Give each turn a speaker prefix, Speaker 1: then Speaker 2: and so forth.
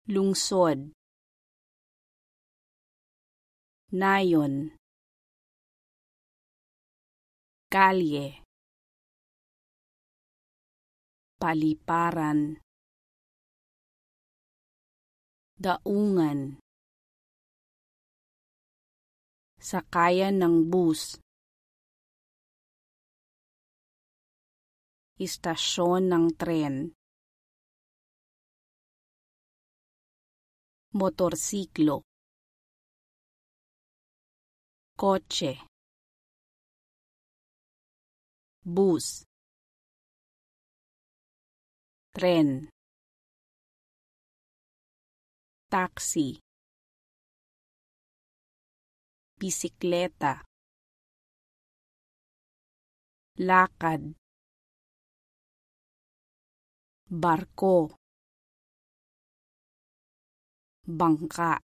Speaker 1: lungsod, nayon, kalye, paliparan, daungan, sakayan ng bus, istasyon ng tren, motorsiklo, kotse, bus, tren, taxi, bisikleta, lakad, barko, bangka,